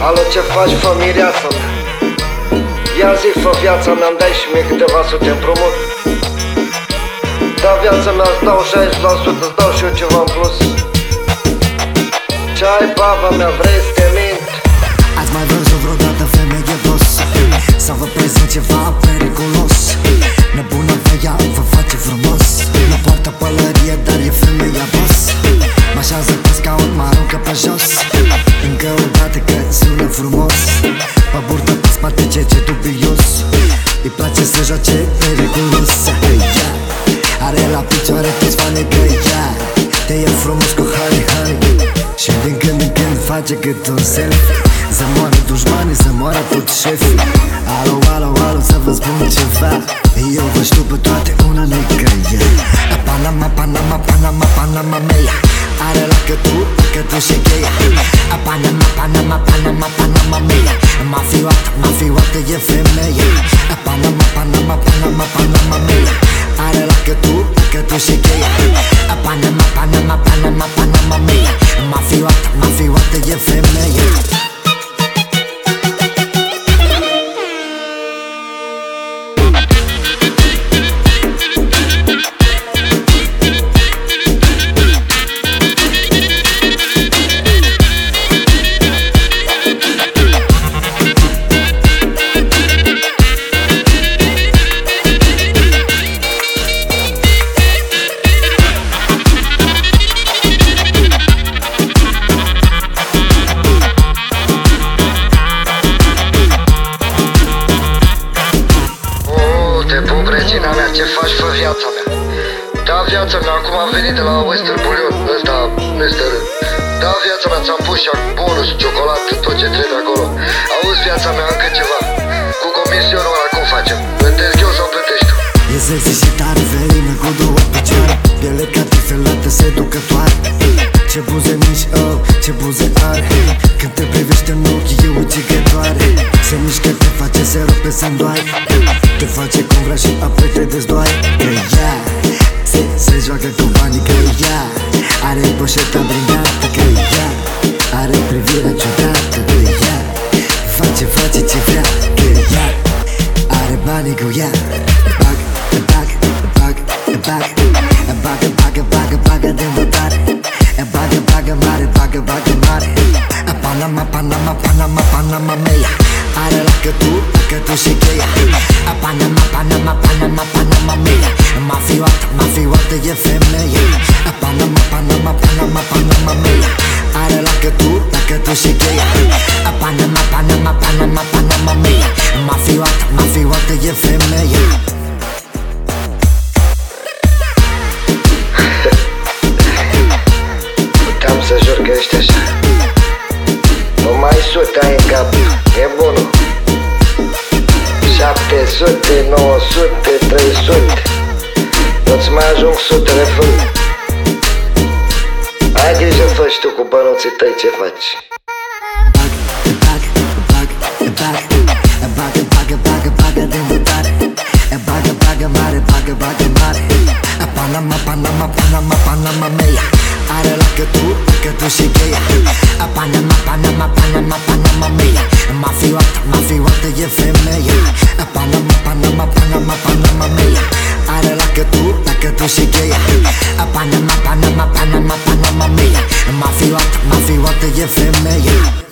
Alo, ce faci, fă mireasa mea? Ia zi, fă viața mea-mi dai și mie câteva sute împrumut. Da, viața mea, îți dau 60%, îți dau și eu ceva în plus. Ce ai, baba mea, vrei să te mint? Ați mai văzut vreodată femeie boss? Sau vă prezint ceva periculos? Nebună pe ea, vă face frumos. Nu poartă pălărie, dar e femeia boss. Mă așează pe scaun, mă aruncă pe jos. Încă o dată că sună frumos. Pe burtă, pe spate, ce dubios. Îi place să joace periculos. Are la picioare toți fanii că ea te e frumos cu honey, honey. Și din când în când face cât un selfie. Să moară dușmanii, să moară toți șefii. Alo, alo, alo, să vă spun ceva. Eu vă știu pe toate, una necăie. Panama, Panama, Panama, Panama mea. Are la că tu și cheia. Panama, Panama, Panama, Panama mea. Mafioată e femeie. Panama, Panama, Panama, Panama mea. Are la că tu și cheia. Panama, Panama, Panama, Panama mea. Mafioată e femeie. Regina mea, ce faci, fă viața mea? Da, viața mea, acum am venit de la Western Bullion. Ăsta nu este rând. Da, viața mea, ți-am pus și bonus, ciocolată, tot ce trebuie acolo. Auzi, viața mea, încă ceva. Cu comisionul ăla cum facem? Plătesc eu sau plătești tu? E sexy și tare, felină cu două picioare. Piele cartifelată, seducătoare. Ce buze mici, oh, ce buze are. Când te privește în ochi, e ucigătoare. Se mișcă, te face, se rupe, se-ndoaie. Te face cum vrea și apoi te dezdoaie. Că ea se joacă cu banii. Că ea are poșeta brindată. Că ea are privirea ciudată. Că ea face ce vrea. Că ea are banii cu ea. Bagă de votare. Bagă mare. Panama, Panama, Panama, Panama mea. Are la că tu și cheia. Panama, Panama, Panama, Panama mea. Mafioată e femeie. Panama, Panama, Panama, Panama mea. Are la că tu și cheia. Panama, Panama, Panama, Panama mea. Mafioată e femeie. Puteam să jur că ești așa. Numai sute ai în cap, e bunul. 700, 900, 300. Nu-ți mai ajung sutele fân. Ai grijă, fă și tu cu bănuții tăi ce faci. Bagă de votare. Bagă mare. Panama, Panama, Panama, Panama mea. Are la că tu și cheia. Panama, Panama, Panama, Panama mea. Mafioată e femeie. Panama, Panama, Panama, Panama mea. Are la că tu și cheia. Panama, Panama, Panama, Panama mea. Mafioată e femeie.